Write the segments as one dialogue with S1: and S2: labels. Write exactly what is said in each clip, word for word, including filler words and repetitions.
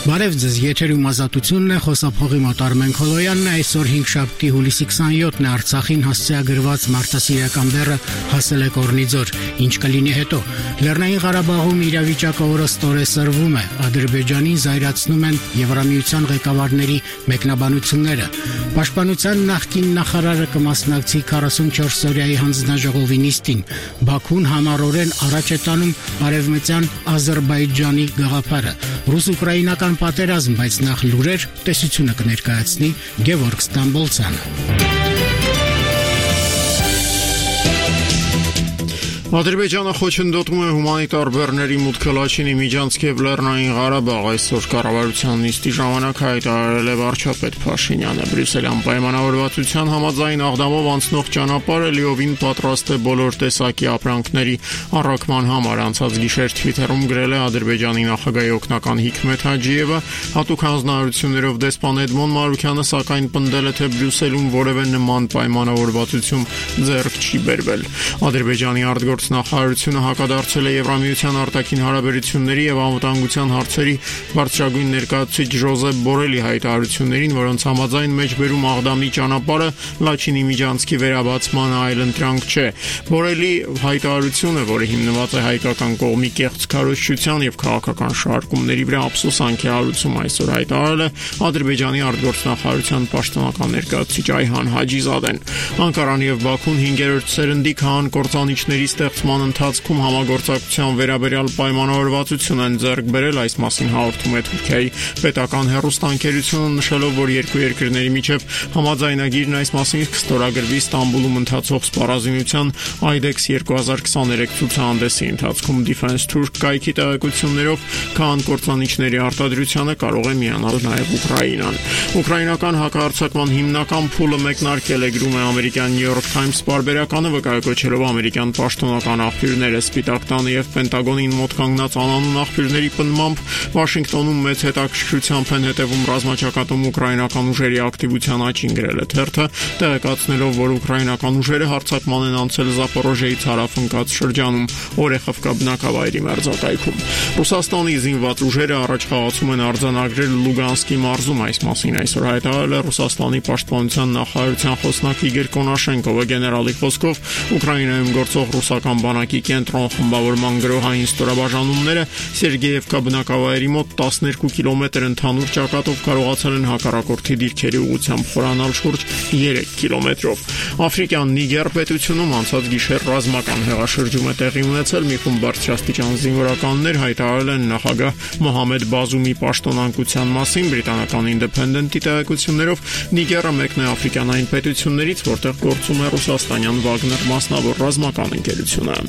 S1: Բարև ձեզ, եթերում ազատությունն է, խոսափողի մոտ Արմեն Քոլոյանն է, այսօր հինգշաբթի հուլիսի քսաներկուսն է, Արցախին հասցեագրված մարդասիրական բեռը հասել է Կորնիձոր, ինչ կլինի հետո։ Լեռնային Ղարաբաղում իրավիճակը օրըստօր սրվում է, Ադրբեջանին զայրացնում են Եվրամիության ղեկավարների մեկնաբանությունները։ Պաշտպանության նախկին նախարարը կմասնակցի քառասունչորսօրյայի հանձնաժողովի նիստին, Բաքուն համառորեն առաջ է տանում արևմտյան Ադրբեջանի գաղափարը, ռուս-ուկրաինական պատերազմ, բայց նախ լուրեր, տեսությունը կներկայացնի Գևորգ Ստամբոլցյանը։ Ադրբեջանը խոչընդոտում է հումանիտար բեռների մուտքը Լաչինի, Միջանցք եւ Լեռնային Ղարաբաղ, այսօր կառավարության նիստի ժամանակ հայտարարել է վարչապետ Փաշինյանը։ Բրյուսելյան պայմանավորվածության համաձայն Աղդամով անցնող ճանապարհը լիովին պատրաստ է բոլոր տեսակի ապրանքների առաքման համար, անցած գիշեր Twitter-ում գրել է Ադրբեջանի նախագահի օգնական Հիկմեթ Հաջիևը, հատուկ հանձնարարություններով դեսպան Էդմոն Մարուքյանը սակայն պնդել է, թե Բրյուսելում որևէ նման պայմանավորվածություն ձեռք չի բերվել։ Ադրբեջանի արտգործնախարարությունը Նախարարությունը հակադարձել է Եվրամիության արտաքին հարաբերությունների եւ անվտանգության հարցերի բարձրագույն ներկայացուցիչ Ժոզեփ Բորելի հայտարարություններին, որոնց համաձայն մեջբերում Աղդամի ճանապարհը Լաչինի Միջանցքի վերաբացման այլընտրանք չէ։ Բորելի հայտարարությունը, որը հիմնված է հայկական կողմի կեղծ քարոզչության եւ քաղաքական շարժումների վրա, ափսոսանք է հարուցում, այսօր հայտարարել է Ադրբեջանի արտգործնախարարության պաշտոնական ներկայացուցիչ Այհան Հաջիզադեն։ Անկարան եւ Բաքուն հինգերորդ սերնդի քահան կործանիչների ստեղծման ընթացքում համագործակցության վերաբերյալ պայմանավորվածություն են ձեռք բերել, այս մասին հաղորդում է Թուրքիայի պետական հեռուստաընկերությունը, նշելով, որ երկու երկրների միջև համաձայնագիրն այս մասին կստորագրվի Ստամբուլում ընթացող սպառազինության Այդեքս երկու հազար քսաներեք ցուցահանդեսի ընթացքում։ Defense Turk կայքի տեղեկություններով քահան կործանիչների արտադրությանը կարող է միանալ նաև Ուկրաինան։ Ուկրաինական հակահարձակման հիմնական փուլը մեկնարկել է, գրում է ամերիկյան New York Times պարբերականը, վկայակոչելով ամերիկյան պաշտոնական աղբյուրները Սպիտակ տանը եւ Պենտագոնին մոտ կանգնած անանուն աղբյուրների պնդմամբ Վաշինգտոնում մեծ հետաքրքրությամբ են հետևում ռազմաճակատում ուկրաինական ուժերի ակտիվության աճին, գրել է թերթը, տեղեկացնելով, որ ուկրաինական ուժերը հարձակման են անցել Զապորոժիայից հարավ ընկած շրջանում Օրեխովկա բնակավայրի մերձակայքում։ Ռուսաստանի զինված ուժերը առաջ խաղացում են արձանագրել Լուգանսկի մարզում, այս մասին այսօր հայտարարել է Ռուսաստանի պաշտպանության նախարարության խոսնակ Իգոր Կոնաշենկովը, գեներալի խոսքով Ուկրաինայում գործող ռուսական բանակի կենտրոն խմբավորման գրոհային ստորաբաժանումները Սերգեևկա բնակավայրի մոտ տասներկու կիլոմետր ընդհանուր ճակատով կարողացել են հակառակորդի դիրքերի ուղղությամբ խորանալ շուրջ երեք կիլոմետրով։ Աֆրիկյան Նիգեր պետությունում անցած գիշեր ռազմական հեղաշրջում է տեղի ունեցել, մի խումբ բարձրաստիճան զինվորականներ հայտարարել են նախագահ Մոհամեդ Բազումի պաշտոնանկության մասին։ Բրիտանական Independent-ի տեղեկություններով Նիգերը մեկն է աֆրիկյան այն պետություններից, որտեղ գործում է ռուսաստանյան Վագներ մասնավոր ռազմական ընկերությունը։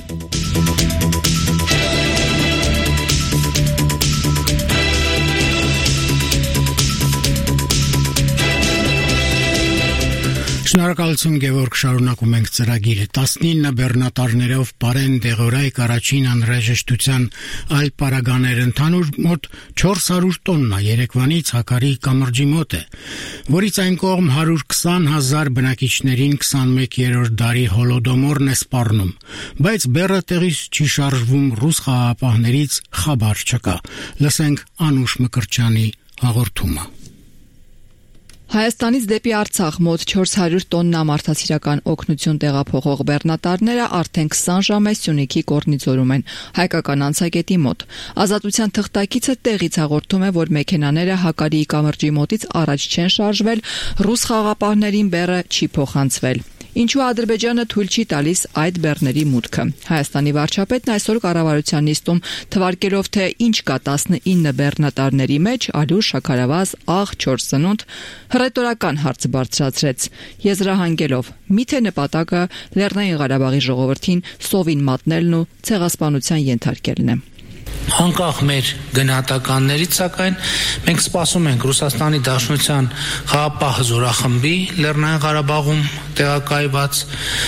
S1: Շնորհակալություն Գևորգ, շարունակում ենք ծրագիրը։ տասնինը բեռնատարներով Պարեն Դեղորայք առաջին անհրաժեշտության այլ պարագաներ ընդհանուր մոտ չորս հարյուր տոննա Երևանից Հակարի կամրջի մոտ է, որից այն կողմ հարյուր քսան հազար բնակիչներին քսանմեկերորդ դարի հոլոդոմորն է սպառնում, բայց բեռը տեղից չի շարժվում, ռուս խաղաղապահներից խաբար չկա։ Լսենք Անուշ Մկրտչյանի հաղորդումը։
S2: Հայաստանից դեպի Արցախ մոտ չորս հարյուր տոննա մարդասիրական օգնություն տեղափոխող բեռնատարները արդեն քսան ժամ է Սյունիքի Կորնիձորում են, հայկական անցակետի մոտ։ Ազատության թղթակիցը տեղից հաղորդում է, որ մեքենաները Հակարիի կամրջի մոտից առաջ չեն շարժվել, ռուս խաղաղապահներին բեռը չի փոխանցվել։ Ինչու Ադրբեջանը թույլ չի տալիս այդ բեռների մուտքը։ Հայաստանի վարչապետն այսօր կառավարության նիստում թվարկելով, թե ինչ կա տասնինը բեռնատարների մեջ, ալյուր, շաքարավազ, աղ, չոր սնունդ, հռետորական հարց բարձրացրեց, եզրահանգելով՝ միթե նպատակը Լեռնային Ղարաբաղի ժողովրդին սովին մատնելն ու ցեղասպանության ենթարկելն է։
S3: Անկախ մեր գնահատականներից, սակայն մենք սպասում ենք Ռուսաստանի Դաշնության խաղաղապահ զորախմբի Լեռնային Ղարաբաղում տեղակայված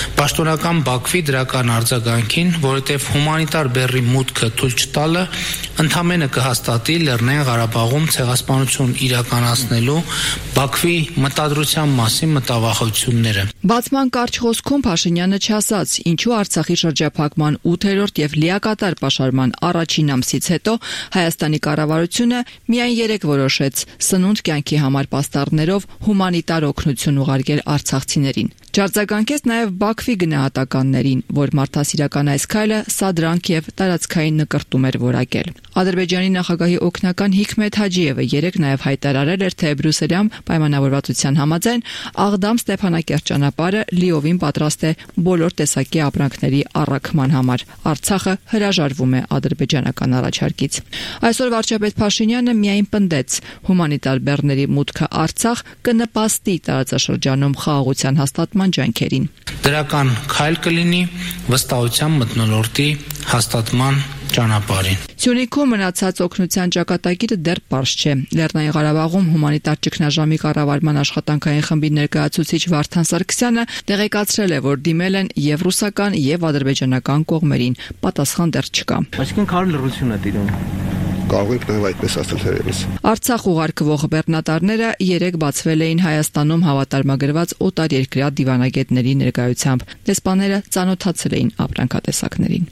S3: պաշտոնական Բաքվի դրական արձագանքին, որովհետև հումանիտար բեռի մուտքը թույլ չտալը ընդհանրապես կհաստատի Լեռնային Ղարաբաղում ցեղասպանություն իրականացնելու Բաքվի մտադրության մասին մտավախությունները։
S2: Բացման կարճ խոսքում Փաշինյանը չասաց, ինչու Արցախի շրջափակման ութերորդ եւ լիակատար պաշարման առաջին ամսից հետո Հայաստանի կառավարությունը միայն երեք որոշեց սնունդ կյանքի համար պաստառներով հումանիտար օգնություն ուղարկել արցախցիներին։ Ջարձագանքեց նաև Բաքվի գնահատականներին, որ մարդասիրական այս քայլը սադրանք եւ տարածքային նկրտում էր որակել։ Ադրբեջանի նախագահի օգնական Հիկմետ Հաջիևը երեկ նաև հայտարարել էր, թե Բրյուսելյան պայմանավորվածության համաձայն Աղդամ-Ստեփանակերտ ճանապարհը լիովին պատրաստ է բոլոր տեսակի ապրանքների առաքման համար։ Արցախը հրաժարվում է ադրբեջանական առաջարկից։ Այսօր վարչապետ Փաշինյանը միայն պնդեց, հումանիտար բեռների մուտքը Արցախ կնպաստի տարածաշրջանում խաղաղության հաստատման ջանքերին։
S3: Դրական քայլ կլինի վստահության մթնոլորտի հաստատման ճանապարհին։
S2: Սյունիքում մնացած օգնության ճակատագիրը դեռ պարզ չէ։ Լեռնային Ղարաբաղում հումանիտար ճգնաժամի կառավարման աշխատանքային խմբի ներկայացուցիչ Վարդան Սարգսյանը տեղեկացրել է, որ դիմել են եւ ռուսական եւ ադրբեջանական կողմերին։ Պատասխան դեռ չկա։
S4: Այսինքն քարը լռություն է տիրում։
S5: Կարող եք նաև այդպես ասել թերևս։
S2: Արցախ ուղարկվող բեռնատարները երեք բացվել էին Հայաստանում հավատարմագրված օտարերկրյա դիվանագետների ներկայությամբ։ Դեսպանները ծանոթացել էին ապրանքատեսակներին։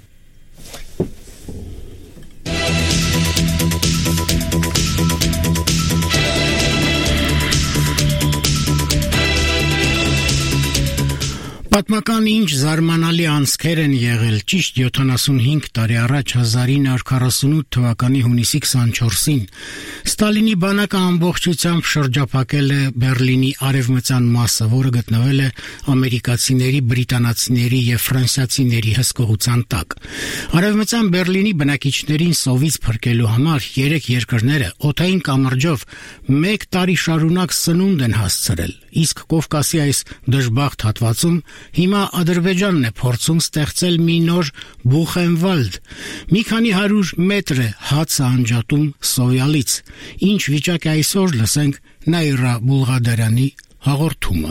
S6: Պատմական ինչ զարմանալի անցքեր են եղել ճիշտ յոթանասունհինգ տարի առաջ հազար ինը հարյուր քառասունութ թվականի հունիսի քսանչորսին Ստալինի բանակը ամբողջությամբ շրջափակել է Բեռլինի արևմտյան մասը, որը գտնվել է ամերիկացիների, բրիտանացիների եւ ֆրանսիացիների հսկողության տակ։ Արևմտյան Բեռլինի բնակիչներին սովից փրկելու համար երեք երկրները օդային կամրջով մեկ տարի շարունակ սնունդ են հասցրել, իսկ Կովկասի այս դժբախտ հատվածում հիմա Ադրբեջանն է փորձում ստեղծել մի նոր Բուխենվալդ։ Մի քանի հարյուր մետր է հացը անջատում Սովյալից։ Ինչ վիճակ է այսօր, լսենք Նաիրա Բուլղադարյանի հաղորդումը։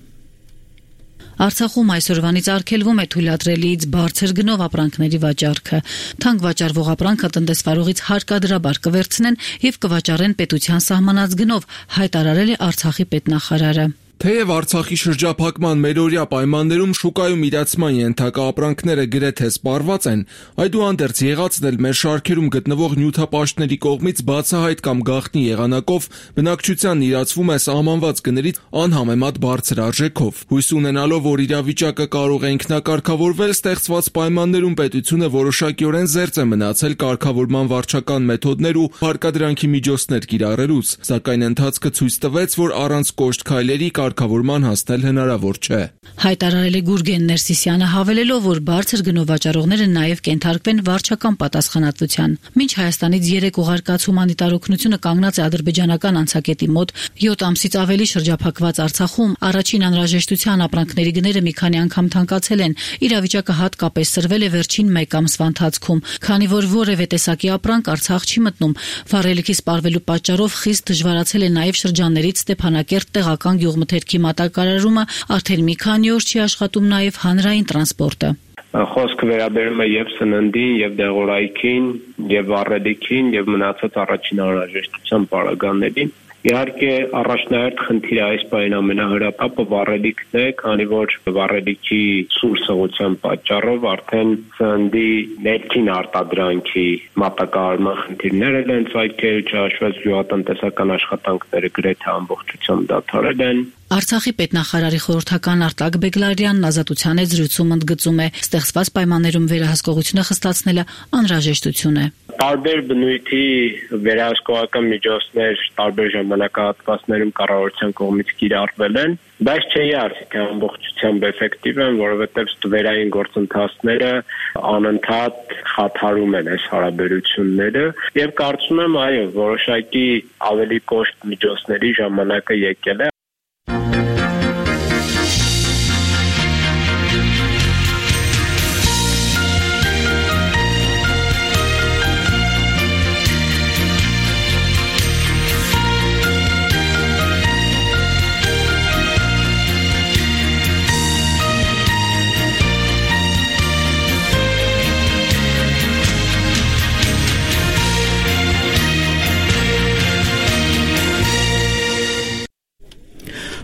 S7: Արցախում այսօրվանից արգելվում է թույլատրելիից բարձր գնով ապրանքների վաճառքը։ Թանկ վաճառվող ապրանքը տնտեսվարողից հարկադրաբար կվերցնեն եւ կվաճառեն պետության սահմանած գնով, հայտարարել է Արցախի պետնախարարը։
S8: Թեև Արցախի շրջափակման մերօրյա պայմաններում շուկայում իրացման ենթակա ապրանքները գրեթե սպառված են, այդուհանդերձ եղածն էլ մեր շարքերում գտնվող նյութապաշտների կողմից բացահայտ կամ գաղտնի եղանակով բնակչությանն իրացվում է սահմանված գներից անհամեմատ բարձր արժեքով։ Հույս ունենալով, որ իրավիճակը կարող է ինքնակարգավորվել, ստեղծված պայմաններում պետությունը որոշակիորեն զերծ է մնացել կարգավորման վարչական մեթոդներ ու հարկադրանքի միջոցներ կիրառելուց, սակայն ընթացքը ցույց տվեց, որ առանց կոշտ քայլերի կարգավորման հասնել հնարավոր չէ։
S7: Հայտարարել է Գուրգեն Ներսիսյանը, հավելելով, որ բարձր գնով վաճառողները նաև կենթարկվեն վարչական պատասխանատվության։ Մինչ Հայաստանից երեք ուղարկած հումանիտար օգնությունը կանգնած է ադրբեջանական անցակետի մոտ, յոթ ամսից ավելի շրջափակված Արցախում առաջին անհրաժեշտության ապրանքների գները մի քանի անգամ թանկացել են։ Իրավիճակը հատկապես սրվել է վերջին մեկ ամսվա ընթացքում, քանի որ որևէ տեսակի ապրանք Արցախ չի մտնում։ Վառելիքի սպառվելու պատճառով խիստ դժվարացել է նաև շրջաններից Ստեփանակերտ տեղական գյուղմթերքի մատակարարումը, արդեն մի քանի օր չի աշխատում նաև հանրային տրանսպորտը։
S9: Խոսքը վերաբերում է եւ սննդին, եւ դեղորայքին, եւ վառելիքին, եւ մնացած առաջին անհրաժեշտության պարագաներին։ Իհարկե առաջնահերթ խնդիրը այս պահին ամենահրապապը վառելիքն է, քանի որ վառելիքի սուր սղության պատճառով արդեն սննդի ներքին արտադրանքի մատակարարման խնդիրները են, ցայքերը չհաշված գյուղատնտեսական աշխատանքները գրեթե ամբողջությամբ դադարել են։
S7: Արցախի պետնախարարի խորհրդական Արտակ Բեգլարյանն ազատության հետ զրույցում ընդգծում է, ստեղծված պայմաններում վերահսկողությունը խստացնելը անհրաժեշտություն է։
S9: Տարբեր բնույթի վերահսկողական միջոցներ տարբեր ժամանակահատվածներում կառավարության կողմից կիրառվել են, բայց չէի ասի, թե ամբողջությամբ էֆեկտիվ են, որովհետև ստվերային գործընթացները անընդհատ խաթարում են այս հարաբերությունները եւ կարծում եմ, այո, որոշակի ավելի կոշտ միջոցների ժամանակը եկել է։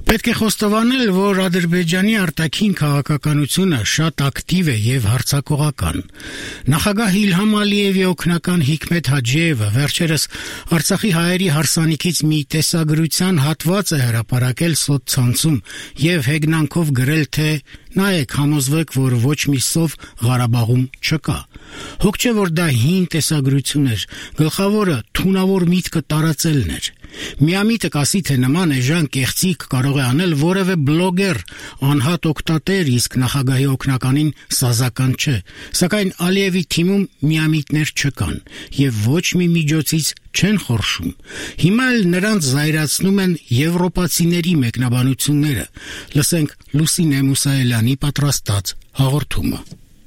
S6: Պետք է խոստովանել, որ Ադրբեջանի արտաքին քաղաքականությունը շատ ակտիվ է եւ հարձակողական։ Նախագահ Իլհամ Ալիևի օգնական Հիկմետ Հաջիևը վերջերս Արցախի հայերի հարսանիքից մի տեսագրության հատված է հրապարակել սոցցանցում եւ հեգնանքով գրել, թե նայեք, համոզվեք, որ ոչ մի սով Ղարաբաղում չկա։ Հոգ չէ, որ դա հին տեսագրություն էր, գլխավորը թունավոր միտքը տարածելն էր։ Միամիտը կասի, թե նման էժան կեղծիք կարող է անել որևէ բլոգեր, անհատ օգտատեր, իսկ նախագահի օգնականին սազական չէ։ Սակայն Ալիևի թիմում միամիտներ չկան եւ ոչ մի միջոցից չեն խորշում։ Հիմա էլ նրանց զայրացնում են եվրոպացիների մեկնաբանությունները։ Լսենք Լուսինե Մուսայելյանի պատրաստած հաղորդումը։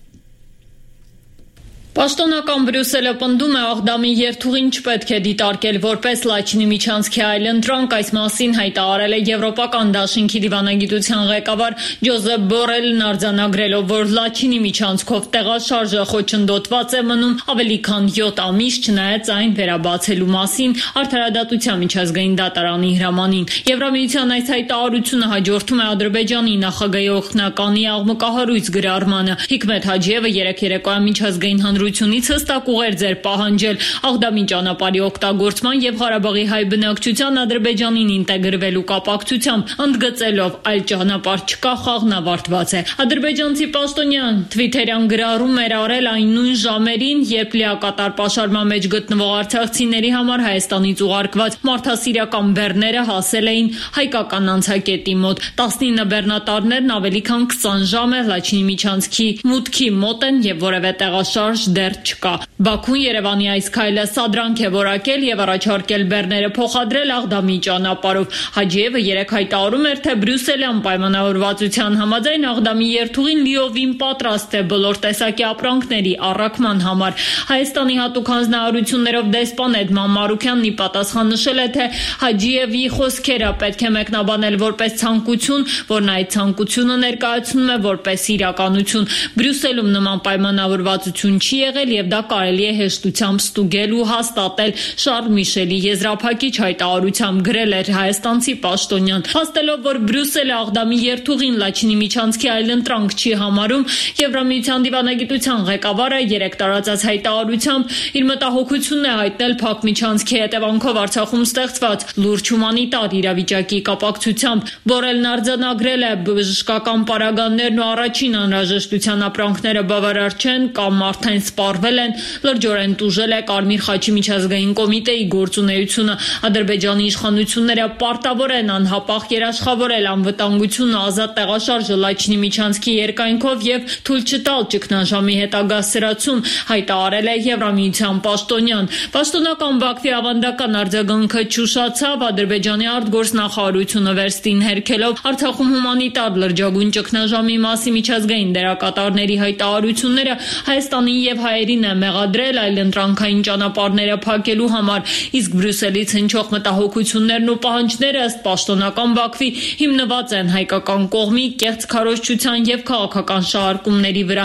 S10: Պաշտոնական Բրյուսելը պնդում է Աղդամի երթուղին չպետք է դիտարկել որպես Լաչինի միջանցքի այլընտրանք, այս մասին հայտարարել է Եվրոպական դաշինքի դիվանագիտության ղեկավար Ջոզեփ Բորելն արձանագրելով, որ Լաչինի միջանցքով տեղաշարժը խոչընդոտված է մնում ավելի քան յոթ ամիս, չնայած այն վերաբացելու մասին Արդարադատության միջազգային դատարանի հրամանին։ Եվրամիության այս հայտարարությունը հաջորդում է Ադրբեջանի նախագահի օգնականի աղմկահարույց գրառմանը։ Հիկմետ Հաջիևը երեք երեկոյան միջազգային հանրությունից հստակ ուղերձ էր պահանջել Աղդամի ճանապարհի օգտագործման եւ Ղարաբաղի հայ բնակչության Ադրբեջանին ինտեգրվելու կապակցությամբ, ընդգծելով այլ ճանապարհ չկա, խաղն ավարտված է։ Ադրբեջանցի պաշտոնյան Թվիթերյան գրառում էր արել այն նույն ժամերին, երբ լիակատար պաշարման մեջ գտնվող արցախցիների համար Հայաստանից ուղարկված մարդասիրական բեռները հասել էին հայկական անցակետի մոտ։ տասնինը բեռնատարներն ավելի քան քսան ժամ է Լաչինի միջանցքի մուտքի մոտ են եւ որևէ տեղաշարժ դեռ չկա։ Բաքուն Երևանի այս քայլը սադրանք է որակել եւ առաջարկել բեռները փոխադրել Աղդամի ճանապարհով։ Հաջիևը երեք հայտարարում էր, թե Բրյուսելյան պայմանավորվածության համաձայն Աղդամի երթուղին լիովին պատրաստ է բոլոր տեսակի ապրանքների առաքման համար։ Հայաստանի հատուկ հանձնարարություններով դեսպան Էդման Մարուքյանն ի պատասխան նշել է, թե Հաջիևի խոսքերը պետք է մեկնաբանել որպես ցանկություն, որն այդ ցանկությունը ներկայացնում է որպես իրականություն։ Բրյուսելում նման պայմանավորվածություն չի եղել եւ դա կարելի է հեշտությամբ ստուգել ու հաստատել, Շարլ Միշելի եզրափակիչ հայտարարությամբ գրել էր հայաստանցի պաշտոնյան։ Փաստելով, որ Բրյուսելը Աղդամի երթուղին Լաչինի միջանցքի այլընտրանք չի համարում, Եվրամիության դիվանագիտության ղեկավարը երեք տարածած հայտարարությամբ իր մտահոգությունն է հայտնել Փակ միջանցքի հետևանքով Արցախում ստեղծված լուրջ հումանիտար իրավիճակի կապակցությամբ։ Բորելն արձանագրել է բժշկական պարագաներն ու առաջին անհրաժեշտության ապրանքները բավարար չեն կամ արդեն սպառվել են, լրջորեն տուժել է Կարմիր խաչի միջազգային կոմիտեի գործունեությունը։ Ադրբեջանի իշխանությունները պարտավոր են անհապաղ երաշխավորել անվտանգությունը, ազատ տեղաշարժը Լաչինի միջանցքի երկայնքով եւ թույլ չտալ ճգնաժամի հետագա սրացում, հայտարարել է Եվրամիության պաշտոնյան։ Պաշտոնական Բաքվի ավանդական արձագանքը չուշացավ, Ադրբեջանի արտգործնախարարությունը վերստին հերքելով Արցախում հումանիտար լրջագույն ճգնաժամի մասի միջազգային դերակատարների հայտարարությունները Հայաստանին եւ հայերին է մեղադրել այլընտրանքային ճանապարհները փակելու համար, իսկ Բրյուսելից հնչող մտահոգություններն ու պահանջները ըստ պաշտոնական Բաքվի հիմնված են հայկական կողմի կեղծ քարոզչության եւ քաղաքական շահարկումների վրա։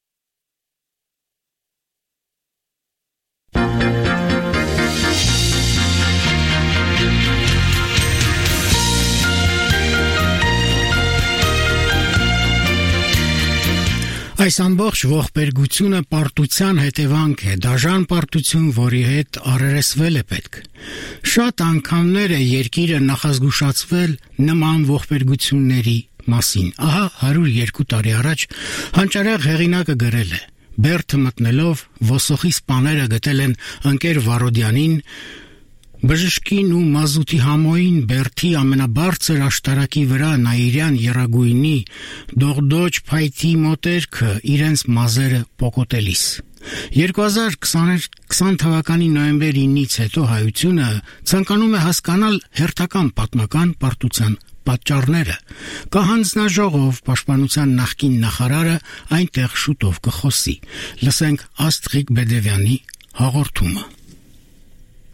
S6: Այս ամբողջ ողբերգությունը պարտության հետևանք է, դաժան պարտություն, որի հետ առերեսվել է պետք։ Շատ անգամներ է երկիրը նախազգուշացվել նման ողբերգությունների մասին։ Ահա հարյուր երկու տարի առաջ հանճարեղ հեղինակը գրել է. Բերդը մտնելով ոսոխի սպաները գտել են ընկեր Վարոդյանին, բժշկին ու մազութի համոյին Բերդի ամենաբարձր աշտարակի վրա Նաիրյան Եռագույնի դողդոջ փայտի մոտերքը իրենց մազերը պոկոտելիս։ երկու հազար քսան թվականի նոյեմբեր ինից հետո հայությունը ցանկանում է հասկանալ հերթական պատմական պարտության պատճառները։ Կա հանձնաժողով, պաշտպանության նախկին նախարարը այնտեղ շուտով կխոսի։ Լսենք Աստրիկ Բեդևյանի հաղորդումը։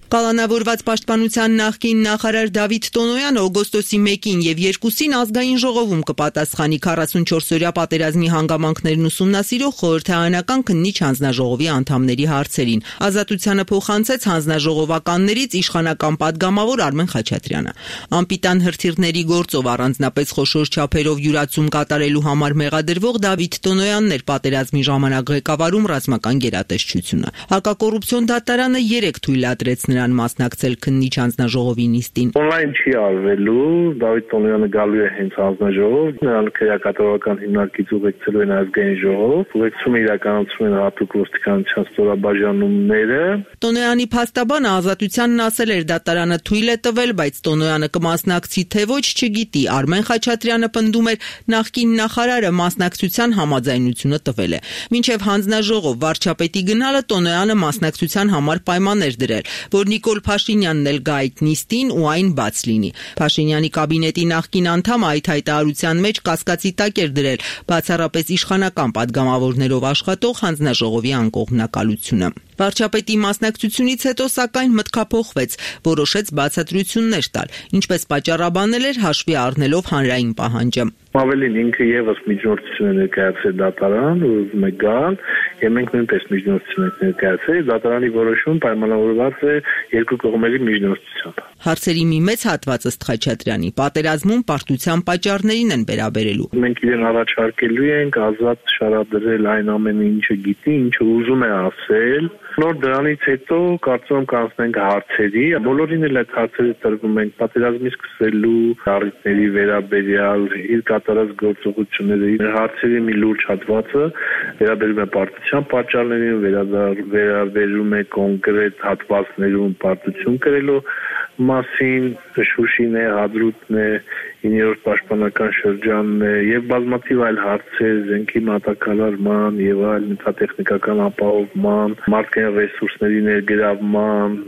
S11: Կալանավորված պաշտպանության նախկին նախարար Դավիթ Տոնոյանը օգոստոսի մեկին եւ երկուսին ազգային ժողովում կպատասխանի քառասունչորսօրյա պատերազմի հանգամանքներն ուսումնասիրող խորհրդարանական քննիչ հանձնաժողովի անդամների հարցերին։ Ազատությանը փոխանցեց հանձնաժողովականներից իշխանական падգամավոր Արմեն Խաչատրյանը։ Անպիտան հրթիռների գործով առանձնապես խոշոր չափերով յուրացում կատարելու համար մեղադրվող Դավիթ Տոնոյանն էր պատերազմի ժամանակ ղեկավարում ռազմական գերատեսչությունը։ Հակակոռուպցիոն դատարանը երեք թույլատրեց նրան մասնակցել քննիչ հանձնաժողովի նիստին։
S12: Օնլայն չի արվելու, Դավիթ Տոնոյանը գալու է հենց հանձնաժողով, նրան քրեակատարողական հիմնարկից ուղեկցելու են ազգային ժողով, ուղեկցումը իրականացում են հատուկ ոստիկանության ստորաբաժանումները։
S11: Տոնոյանի փաստաբանը Ազատությանն ասել էր դատարանը թույլ է տվել, բայց Տոնոյանը կմասնակցի թե ոչ չգիտի։ Արմեն Խաչատրյանը պնդում էր նախկին նախարարը մասնակցության համաձայնությունը տվել է։ Մինչև հանձնաժողով վարչապետի գնալը Տոնոյանը մասնակցության համար պայման էր դրել, որ Նիկոլ Փաշինյանն էլ գա այդ նիստին ու այն բաց լինի։ Փաշինյանի կաբինետի նախկին անդամը այդ հայտարարության մեջ կասկածի տակ էր դրել բացառապես իշխանական падգամավորներով աշխատող հանձնաժողովի անկողմնակալությունը։ Վարչապետի մասնակցությունից հետո սակայն մտքափոխվեց, որոշեց բացատրություններ տալ, ինչպես պատճառաբանել էր հաշվի առնելով հանրային պահանջը։
S12: Ավելին ինքը եւս միջնորդություն է ներկայացրել դատարան, ուզում է գալ, եւ մենք նույնպես միջնորդություն ենք ներկայացրել, դատարանի որոշումը պայմանավորված է երկու կողմերի միջնորդությամբ։
S11: Հարցերի մի մեծ հատված ըստ Խաչատրյանի պատերազմում պարտության պատճառներին են վերաբերելու։
S12: Մենք իրեն առաջարկելու ենք ազատ շարադրել այն ամենը, ինչը գիտի, ինչը ուզում է ասել։ Նոր դրանից հետո կարծում եմ կանցնենք հարցերի, բոլորին էլ այդ հարցերը տրվում ենք պատերազմի սկսելու առիթների վերաբերյալ իր կատարած գործողությունների հարցերի մի լուրջ հատվածը վերաբերում է պարտության պատճառներին, վերաբերում է կոնկրետ հատվածներում պարտություն կրելու մասին, Շուշին է, Հադրութն է, իններորդ պաշտպանական շրջանն է եւ բազմաթիվ այլ հարցեր, զենքի մատակարարման եւ այլ նյութատեխնիկական ապահովման, մարդկային ռեսուրսների ներգրավման,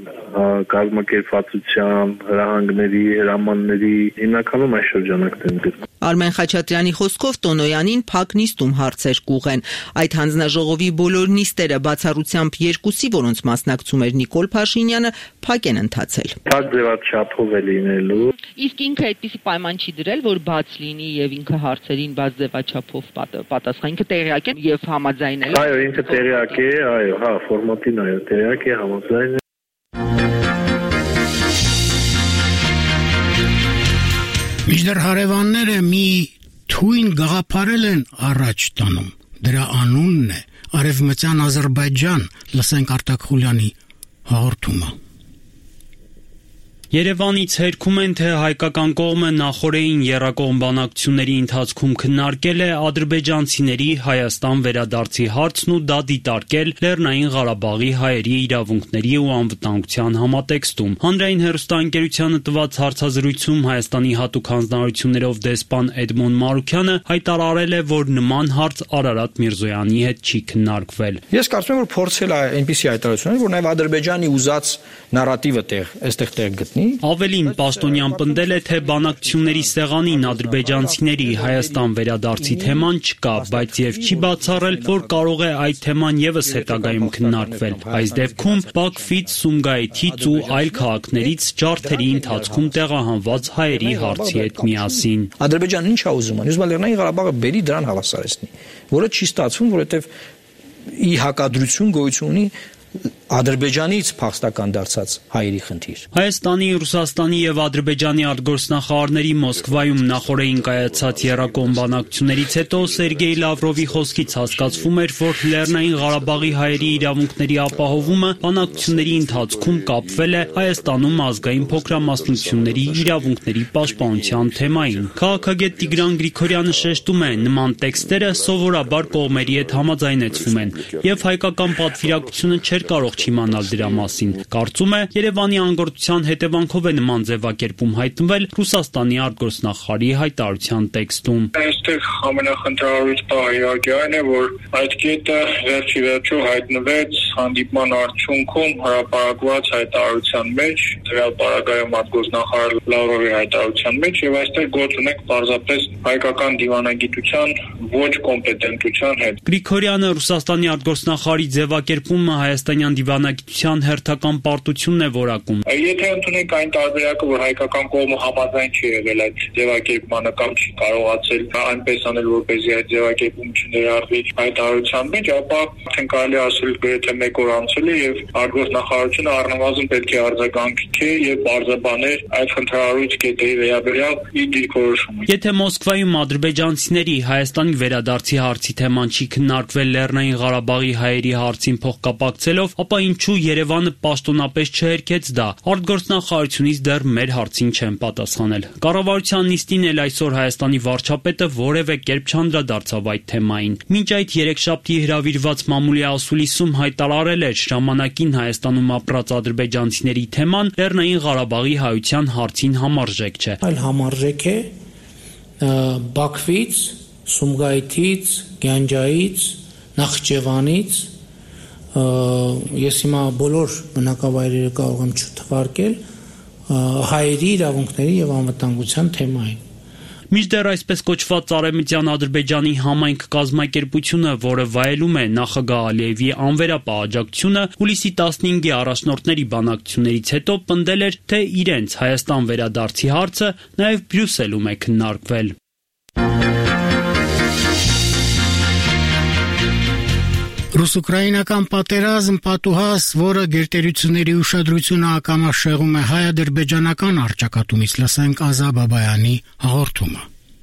S12: կազմակերպվածության, հրահանգների, հրամանների հիմնականում այս շրջանակներն են։
S11: Արմեն Խաչատրյանի խոսքով Տոնոյանին փակ նիստում հարցեր կուղեն։ Այդ հանձնաժողովի բոլոր նիստերը բացառությամբ երկուսի, որոնց մասնակցում էր Նիկոլ Փաշինյանը, փակ են ընթացել։
S12: Փակ ձևաչափով է լինելու։
S11: Իսկ ինքը այդպիսի պայման չի դրել, որ բաց լինի եւ ինքը հարցերին բաց ձևաչափով պատասխան։ Ինքը տեղյակ է եւ համաձայնել է։
S12: Այո, ինքը տեղյակ է, այո, հա, ֆորմատին այո, տեղյակ է, համաձայն է։
S6: Միջդեռ հարևանները մի թույն գաղափարել են առաջ տանում։ Դրա անունն է Արևմտյան Ադրբեջան, լսենք Արտակ Խուլյանի հաղորդումը։
S13: Երևանից հերքում են, թե հայկական կողմը նախորդային եռակողմ բանակցությունների ընթացքում քննարկել է ադրբեջանցիների Հայաստան վերադարձի հարցն ու դա դիտարկել Լեռնային Ղարաբաղի հայերի իրավունքների ու անվտանգության համատեքստում։ Հանրային հեռուստաընկերությանը տված հարցազրույցում Հայաստանի հատուկ հանձնարարություններով դեսպան Էդմոն Մարուքյանը հայտարարել է, որ նման հարց Արարատ Միրզոյանի հետ չի քննարկվել։
S14: Ես կարծում եմ, որ փորձել է այնպիսի հայտարարություններ, որ նաև Ադրբեջանի ուզած նարատիվը տեղ, այստեղ տեղ գտնի։
S13: Ավելին, Պաշտոնյան պնդել է, թե բանակցությունների սեղանին ադրբեջանցիների Հայաստան վերադարձի թեման չկա, բայց եւ չի բացառել, որ կարող է այդ թեման եւս հետագայում քննարկվել։ Այս դեպքում Բաքվից, Սումգայիթից ու այլ քաղաքներից ջարդերի ընթացքում տեղահանված հայերի հարցի հետ միասին։
S14: Ադրբեջանն ինչ է ուզում, ուզում է Լեռնային Ղարաբաղը բերի դրան հավասարեցնի, որը չի ստացվում, որովհետեւ ի հակադրություն գոյություն ունի Ադրբեջանից փախստական դարձած հայերի խնդիր։
S13: Հայաստանի, Ռուսաստանի եւ Ադրբեջանի արտգործնախարարների Մոսկվայում նախորդային կայացած եռակողմ բանակցություններից հետո Սերգեյ Լավրովի խոսքից հասկացվում էր, որ Լեռնային Ղարաբաղի հայերի իրավունքների ապահովումը բանակցությունների ընթացքում կապվել է Հայաստանում ազգային փոքրամասնությունների իրավունքների պաշտպանության թեմային։ Քաղաքագետ Տիգրան Գրիգորյանը շեշտում է, նման տեքստերը սովորաբար կողմերի հետ համաձայնեցվում են եւ հայկական պատվիրակությունը չէր կարող չիմանալ դրա մասին։ Կարծում է, Երևանի անգործության հետևանքով է նման ձևակերպում հայտնվել Ռուսաստանի արտգործնախարարի հայտարարության տեքստում։
S15: Ըստ այստեղ ամենախնդրահարույց պահը իհարկե այն է, որ այդ կետը վերջի վերջո հայտնվեց հանդիպման արդյունքում հրապարակված հայտարարության մեջ, դրա պարագայում արտգործնախարար Լավրովի հայտարարության մեջ, եւ այստեղ գործ ունենք պարզապես հայկական դիվանագիտության ոչ կոմպետենտության հետ։
S13: Գրիգորյանը Ռուսաստանի արտգործնախարարի ձևակերպումը հայաստանյան դիվանագիտության հերթական պարտությունն է որակում։
S15: Եթե ընդունենք այն տարբերակը, որ հայկական կողմը համաձայն չի եղել այդ ձևակերպմանը կամ չի կարողացել այնպես անել, որպեսզի այդ ձևակերպումը չներառվի հայտարարության մեջ, ապա արդեն կարելի ասել գրեթե մեկ օր անցել է եւ արտգործնախարարությունը առնվազն պետք է արձագանքի եւ բարձրաբաներ այդ խնդրահարույց կետերի վերաբերյալ իր դիրքորոշումը։
S13: Եթե Մոսկվայում ադրբեջանցիների Հայաստանի վերադարձի հարցի թեման չի քննարկվել Լեռնային Ղարաբաղի հայերի հարցին փոխկապակցելով, ապա ինչու Երևանը պաշտոնապես չհերքեց դա։ Արտգործնախարարությունից դեռ մեր հարցին չեն պատասխանել։ Կառավարության նիստին էլ այսօր Հայաստանի վարչապետը որևէ կերպ չանդրադարձավ այդ թեմային։ Մինչ այդ երեքշաբթի հրավիրված մամուլի ասուլիսում հայտարարել էր ժամանակին Հայաստանում ապրած ադրբեջանցիների թեման Լեռնային Ղարաբաղի հայության հարցին համարժեք չէ։
S3: Այլ համարժեք է Բաքվից, Սումգայիթից, Գյանջայից, Նախճեվանից, ես հիմա բոլոր բնակավայրերը կարող եմ չթվարկել, հայերի իրավունքների եւ անվտանգության թեմային։
S13: Մինչդեռ այսպես կոչված Արևմտյան Ադրբեջանի համայնք կազմակերպությունը, որը վայելում է նախագահ Ալիևի անվերապահ աջակցությունը, հուլիսի տասնհինգի առաջնորդների բանակցություններից հետո պնդել էր, թե իրենց Հայաստան վերադարձի հարցը նաև Բրյուսելում է քննարկվել։
S6: Ռուս-ուկրաինական պատերազմ պատուհաս, որը գերտերությունների ուշադրությունը ականաշեղում է հայ-ադրբեջանական առճակատումից, լսենք Ազա Բաբայանի հաղորդումը։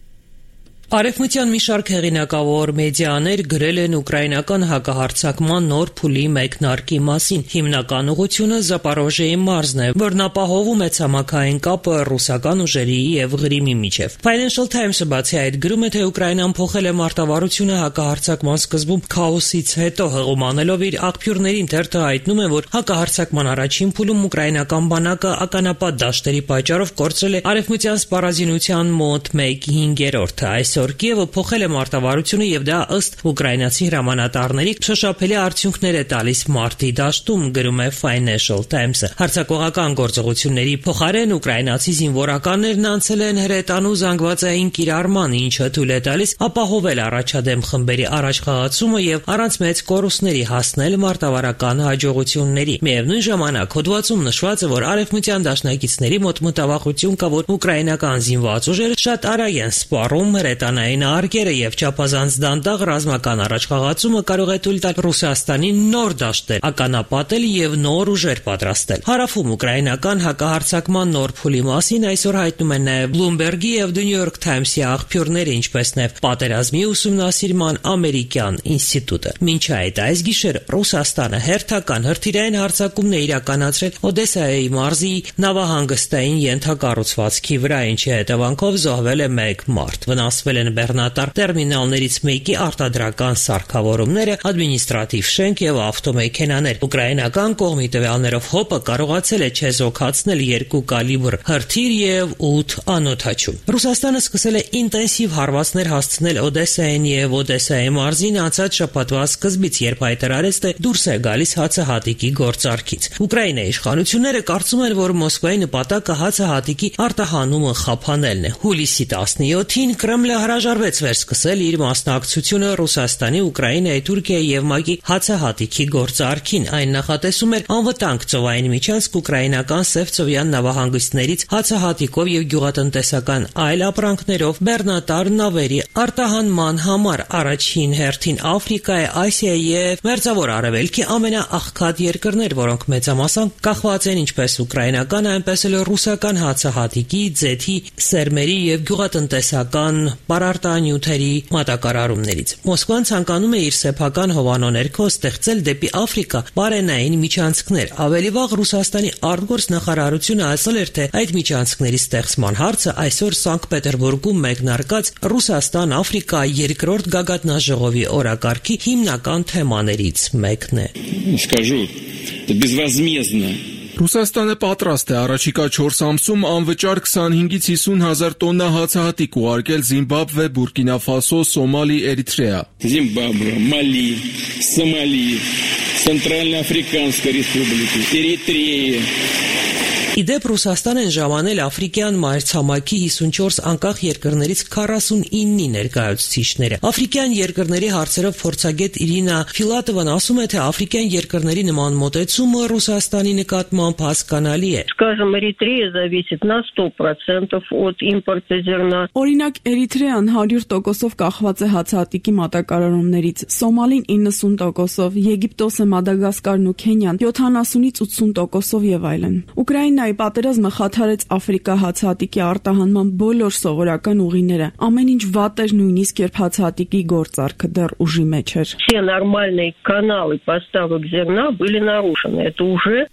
S16: Արևմտյան մի շարք հեղինակավոր մեդիաներ գրել են ուկրաինական հակահարձակման նոր փուլի մեկնարկի մասին։ Հիմնական ուղղությունը Զապորոժիեի մարզն է, որն ապահովում է ցամաքային կապը ռուսական ուժերի եւ Ղրիմի միջև։ Financial Times-ը բացի այդ գրում է, թե Ուկրաինան փոխել է մարտավարությունը հակահարձակման սկզբում քաոսից հետո, հղումանելով իր աղբյուրներին, թերթը հայտնում է, որ հակահարձակման առաջին փուլում ուկրաինական բանակը ականապատ դաշտերի պատճառով կորցրել է արևմտյան սպառազինության մոտ մեկ հինգերորդը։ Այսօր Կիևը փոխել է մարտավարությունը եւ դա ըստ ուկրաինացի հրամանատարների շոշափելի արդյունքներ է տալիս մարտի դաշտում, գրում է Financial Times-ը։ Հարձակողական գործողությունների փոխարեն ուկրաինացի զինվորականներն անցել են հրետանու զանգվածային կիրառման, ինչը թույլ է տալիս ապահովել առաջադեմ խմբերի առաջխաղացումը եւ առանց մեծ կորուստների հասնել մարտավարական հաջողությունների։ Միևնույն ժամանակ հոդվածում նշված է, որ արևմտյան դաշնակիցների մոտ մտավախություն կա, որ ուկրաինական զինված ուժերը շատ արագ են սպառում հրետանային արգերը եւ չափազանց դանդաղ ռազմական առաջխաղացումը կարող է թույլ տալ Ռուսաստանին նոր դաշտեր ականապատել եւ նոր ուժեր պատրաստել։ Հարավում ուկրաինական հակահարձակման նոր փուլի մասին այսօր հայտնում են նաեւ Bloomberg-ի եւ The New York Times-ի աղբյուրները, ինչպես նաեւ պատերազմի ուսումնասիրման ամերիկյան ինստիտուտը։ Մինչ այդ այս գիշեր Ռուսաստանը հերթական հրթիռային հարձակումներ իրականացրել Օդեսայի մարզի նավահանգստային ենթակառուցվածքի վրա, ինչի հետևանքով զոհվել է մեկ մարդ։ Վնասվել են բեռնատար տերմինալներից մեկի արտադրական սարքավորումները, ադմինիստրատիվ շենք եւ ավտոմեքենաներ։ Ուկրաինական կողմի տվյալներով ՀՕՊ-ը կարողացել է չեզոքացնել երկու կալիբր հրթիռ եւ ութ անօդաչու։ Ռուսաստանը սկսել է ինտենսիվ հարվածներ հասցնել Օդեսային եւ Օդեսայի մարզին անցած շաբաթվա սկզբից, երբ հայտարարեց, թե դուրս է գալիս հացահատիկի գործարքից։ Ուկրաինայի իշխանությունները կարծում են, որ Մոսկվայի նպատակը հացահատիկի արտահանումը խափանելն է։ Հուլիսի տասնյոթին Կրեմլը հրաժարվեց վերսկսել իր մասնակցությունը Ռուսաստանի, Ուկրաինայի, Թուրքիայի եւ ՄԱԿ-ի հացահատիկի գործարքին։ Այն նախատեսում էր անվտանգ ծովային միջանցք ուկրաինական Սևծովյան նավահանգիստներից հացահատիկով եւ գյուղատնտեսական այլ ապրանքներով բեռնատար նավերի արտահանման համար առաջին հերթին Աֆրիկայի, Ասիայի եւ Մերձավոր Արևելքի ամենաաղքատ երկրներ, որոնք մեծամասամբ կախված են ինչպես ուկրաինական, այնպես էլ ռուսական հացահատիկի, ձեթի, սերմերի եւ գյուղատնտեսական պարարտանյութերի մատակարարումներից։ Մոսկվան ցանկանում է իր սեփական հովանու ներքո ստեղծել դեպի Աֆրիկա բարենային միջանցքներ։ Ավելի վաղ Ռուսաստանի արտգործնախարարությունը ասել էր, թե այդ միջանցքների ստեղծման հարցը այսօր Սանկտ Պետերբուրգում մեկնարկած Ռուսաստան-Աֆրիկա երկրորդ գագաթնաժողովի օրակարգի հիմնական թեմաներից մեկն է։
S17: Скажу, безвозмездно
S8: Ռուսաստանը պատրաստ է առաջիկա չորս ամսում անվճար քսանհինգից հիսուն հազար տոննա հացահատիկ ուղարկել Զիմբաբվե, Բուրկինա Ֆասո, Սոմալի, Էրիթրեա։
S17: Զիմբաբվե, Մալի, Սոմալի, Ցենտրալնաաֆրիկանская республика, Էրիթրեա։
S16: Իդեպ Ռուսաստան են ժամանել Աֆրիկյան մայրցամաքի հիսունչորս անկախ երկրներից քառասունինի ներկայացուցիչները։ Աֆրիկյան երկրների հարցերով փորձագետ Իրինա Ֆիլատովան ասում է, թե աֆրիկյան երկրների նման մոտեցումը Ռուսաստանի նկատմամբ հասկանալի է։
S18: Скажем, Эритрея зависит на сто процентов от импорта зерна.
S19: Օրինակ Էրիթրեան հարյուր տոկոսով կախված է հացահատիկի մատակարարումներից, Սոմալին իննսուն տոկոսով, Եգիպտոսը, Մադագասկարն ու Քենիան յոթանասունից ութսուն տոկոսով եւ այլն։ Ուկրաինա Այդ պատերազմը խաթարեց Աֆրիկա հացահատիկի արտահանման բոլոր սովորական ուղիները։ Ամեն ինչ վատ էր, նույնիսկ երբ հացահատիկի գործարքը դեռ ուժի մեջ էր։
S18: Все нормальные каналы поставок зерна были нарушены. Это уже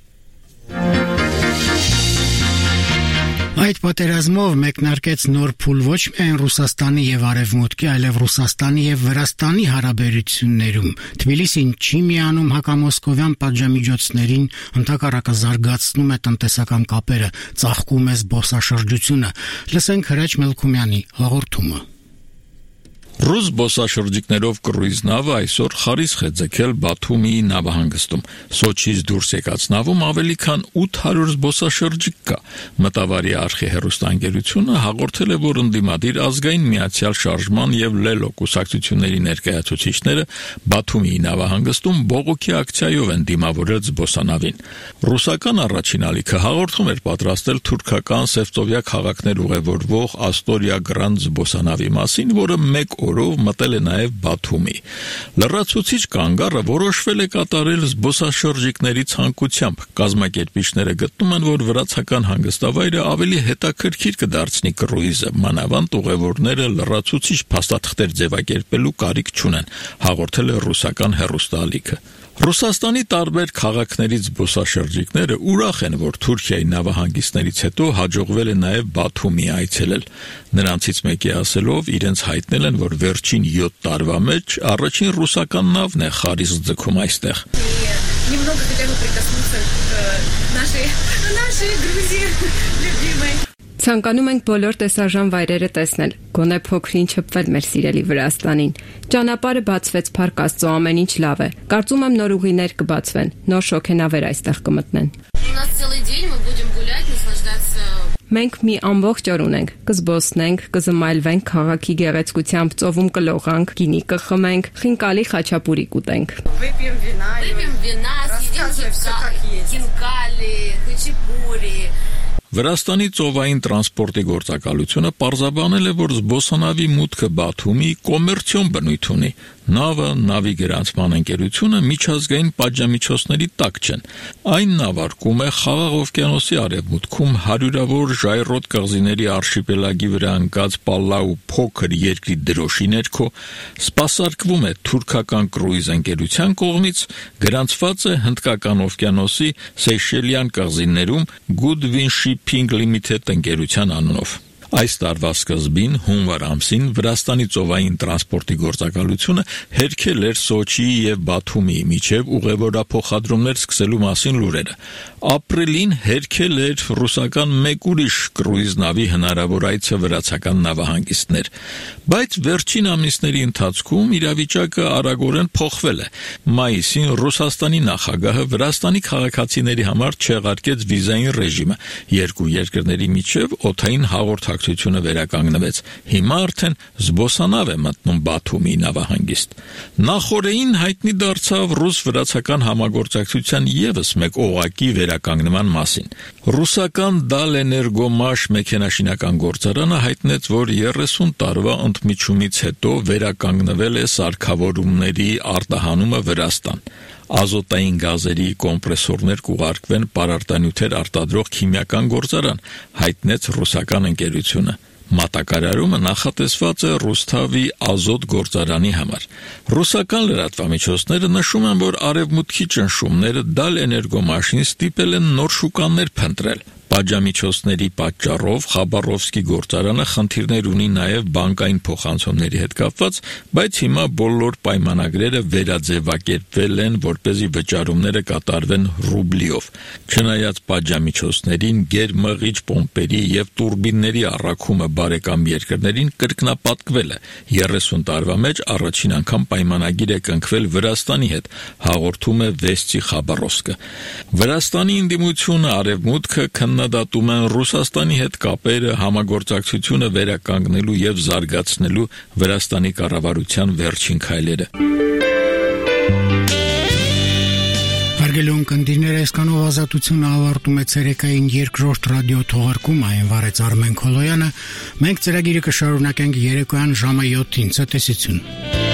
S6: Այդ պատերազմով մեկնարկեց նոր փուլ ոչ միայն Ռուսաստանի եւ Արևմուտքի, այլև Ռուսաստանի եւ Վրաստանի հարաբերություններում։ Թբիլիսին չի միանում հակամոսկովյան պատժամիջոցներին, ընդհակառակը զարգացնում է տնտեսական կապերը, ծաղկում է զբոսաշրջությունը։ Լսենք Հրաչ Մելքումյանի հաղորդումը։
S20: Ռուս զբոսաշրջիկներով կրուիզ նավը այսօր խարիսխ է ձգել Բաթումիի նավահանգստում։ Սոչից դուրս եկած նավում ավելի քան ութ հարյուր զբոսաշրջիկ կա։ Մտավարի արխի հեռուստաընկերությունը հաղորդել է, որ ընդդիմադիր ազգային միացյալ շարժման եւ Լելո կուսակցությունների ներկայացուցիչները Բաթումիի նավահանգստում բողոքի ակցիայով են դիմավորել զբոսանավին։ Ռուսական առաջին ալիքը հաղորդում էր պատրաստել թուրքական Սևծովյա քաղաքներ ուղևորվող Աստորիա Գրանդ զբոսանավի մասին, որը մեկ օրով մտել է նաև Բաթումի։ Լրացուցիչ կանգառը որոշվել է կատարել զբոսաշրջիկների ցանկությամբ։ Կազմակերպիչները գտնում են, որ վրացական հանգստավայրը ավելի հետաքրքիր կդարձնի կրուիզը, մանավանդ ուղևորները լրացուցիչ փաստաթղթեր ձևակերպելու կարիք չունեն, հաղորդել է ռուսական հեռուստաալիքը։ Ռուսաստանի տարբեր քաղաքներից զբոսաշրջիկները ուրախ են, որ Թուրքիայի նավահանգիստներից հետո հաջողվել է նաև Բաթումի այցելել։ Նրանցից մեկի ասելով, իրենց հայտնել են, որ վերջին յոթ տարվա մեջ առաջին ռուսական նավն է խարիսխ ձգում այստեղ։
S21: Немного хотя бы прикоснуться к нашей, нашей Грузии любимой.
S22: Ցանկանում ենք բոլոր տեսարժան վայրերը տեսնել, գոնե փոքրին չփվել մեր սիրելի Վրաստանին։ Ճանապարհը բացվեց, Փառք Աստծո, ամեն ինչ լավ է։ Կարծում եմ նոր ուղիներ կբացվեն, նոր շոգենավեր այստեղ կմտնեն։ Մենք մի ամբողջ օր ունենք, կզբոսնենք, կզմայլվենք քաղաքի գեղեցկությամբ, ծովում կլողանք, գինի կխմենք, խինկալի խաչապուրի կուտենք։
S21: Выпьем вина, выпьем вина, съедим хинкали, хачапури.
S20: Վրաստանի ծովային տրանսպորտի գործակալությունը պարզաբանել է, որ զբոսանավի մուտքը Բաթումի կոմերցիոն բնույթ ունի։ Նավը, նավի գրանցման ընկերությունը միջազգային պատժամիջոցների տակ չեն։ Այն նավարկում է Խաղաղ օվկիանոսի արևմուտքում հարյուրավոր ժայռոտ կղզիների արշիպելագի վրա ընկած Պալլաու փոքր երկրի դրոշի ներքո, սպասարկվում է թուրքական կրուիզ ընկերության կողմից, գրանցված է Հնդկական օվկիանոսի Սեյշելյան կղզիներում Goodwin Shipping Limited ընկերության անունով։ Այս տարվա սկզբին հունվար ամսին Վրաստանի ծովային տրանսպորտի գործակալությունը հերքել էր Սոչիի եւ Բաթումիի միջև ուղևորափոխադրումներ սկսելու մասին լուրերը։ Ապրիլին հերքել էր ռուսական մեկ ուրիշ կրուիզ նավի հնարավոր այցը վրացական նավահանգիստներ, բայց վերջին ամիսների ընթացքում իրավիճակը արագորեն փոխվել է։ Մայիսին Ռուսաստանի նախագահը Վրաստանի քաղաքացիների համար չեղարկեց վիզային ռեժիմը։ Երկու երկրների միջև օդային հաղորդակցությունը վերականգնվեց։ Հիմա արդեն զբոսանավ է մտնում Բաթումի նավահանգիստ։ Նախորդին հայտնի դարձավ ռուս-վրացական համագործակցության եւս մեկ օղակի վերականգնման մասին։ Ռուսական Դալէներգոմաշ մեքենաշինական գործարանը հայտնեց, որ երեսուն տարվա ընդմիջումից հետո վերականգնվել է սարքավորումների արտահանումը Վրաստան։ Ազոտային գազերի կոմպրեսորներ կուղարկվեն պարարտանյութեր արտադրող քիմիական գործարան, հայտնեց ռուսական ընկերությունը։ Մատակարարումը նախատեսված է Ռուսթավի ազոտ գործարանի համար։ Ռուսական լրատվամիջոցները նշում են, որ արևմուտքի ճնշումները Դալէներգոմաշին ստիպել են նոր շուկաներ փնտրել։ Պատժամիջոցների պատճառով Խաբարովսկի գործարանը խնդիրներ ունի նաև բանկային փոխանցումների հետ կապված, բայց հիմա բոլոր պայմանագրերը վերաձևակերպվել են, որպեսզի վճարումները կատարվեն ռուբլիով։ Չնայած պատժամիջոցներին, գերմղիչ պոմպերի եւ տուրբինների առաքումը բարեկամ երկրներին կրկնապատկվել է։ երեսուն տարվա մեջ առաջին անգամ պայմանագիր է կնքվել Վրաստանի հետ, հաղորդում է Վեսցի Խաբարովսկը։ Վրաստանի ընդդիմությունը արևմուտքը քննադատում են Ռուսաստանի հետ կապերը, համագործակցությունը վերականգնելու եւ զարգացնելու Վրաստանի կառավարության վերջին քայլերը։
S6: Հարգելի ունկնդիրներ, այսքանով Ազատությունը ավարտում է ցերեկային երկրորդ ռադիո թողարկումը, այն վարեց Արմեն Քոլոյանը։ Մենք ծրագիրը կշարունակենք երեկոյան ժամը յոթին։ Ցտեսություն։